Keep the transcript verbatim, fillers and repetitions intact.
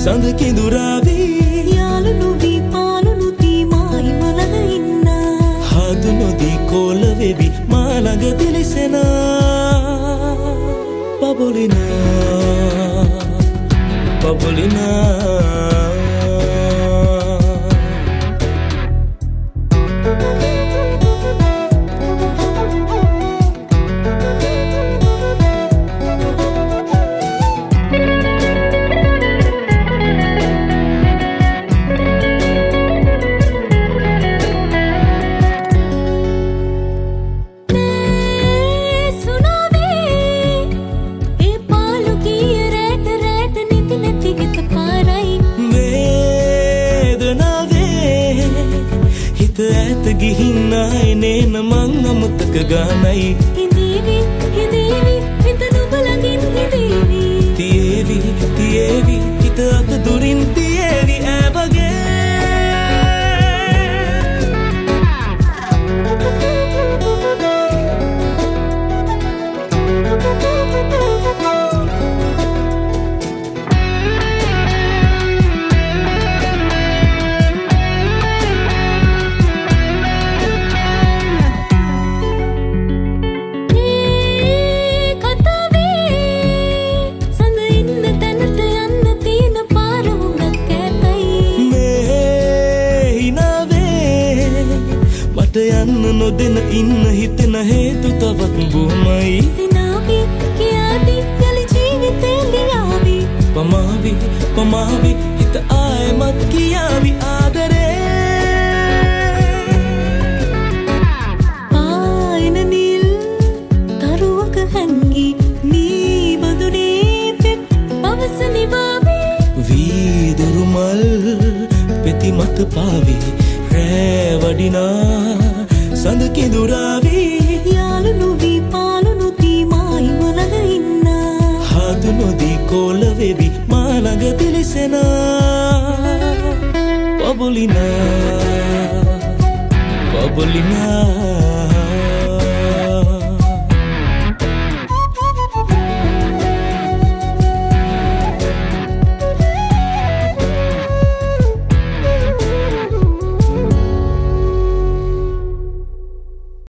සඳ කිඳුරාවි යාළු නොවී පාළු නොදී මායි මලක ඉන්නා හදු නොදී කෝල වෙවි මා ළඟ දිලිසෙනා බබොලිනා බබොලිනා ගිහින් ආයේ නේන මං අමතක ගානයි හිඳීවි හිඳීවි හිත නුඹ ළඟින් හිඳීවි තියේවි තියේවි හිත අත දුරින් තියේවි ඈ වගේ යන්න නොදෙන ඉන්න හිතෙන හේතු තවත් බොහොමයි සිනාවි කියාදි යලි ජීවිතේ ලියාවි පමාවි පමාවි හිත ආයමත් කියාවි ආදරේ පායන නිල් තරුවක හැංගි මී බඳුනේ පෙත් පවස නිවාවි වීදුරු මල් පෙති මත පාවි රෑ වඩිනා සඳ කිඳුරාවි යාළු නොවී පාළු නොදී මායි මලක ඉන්නා හදු නොදී කෝල වෙවි මා ළඟ දිලිසෙනා බබොලිනා බබොලිනා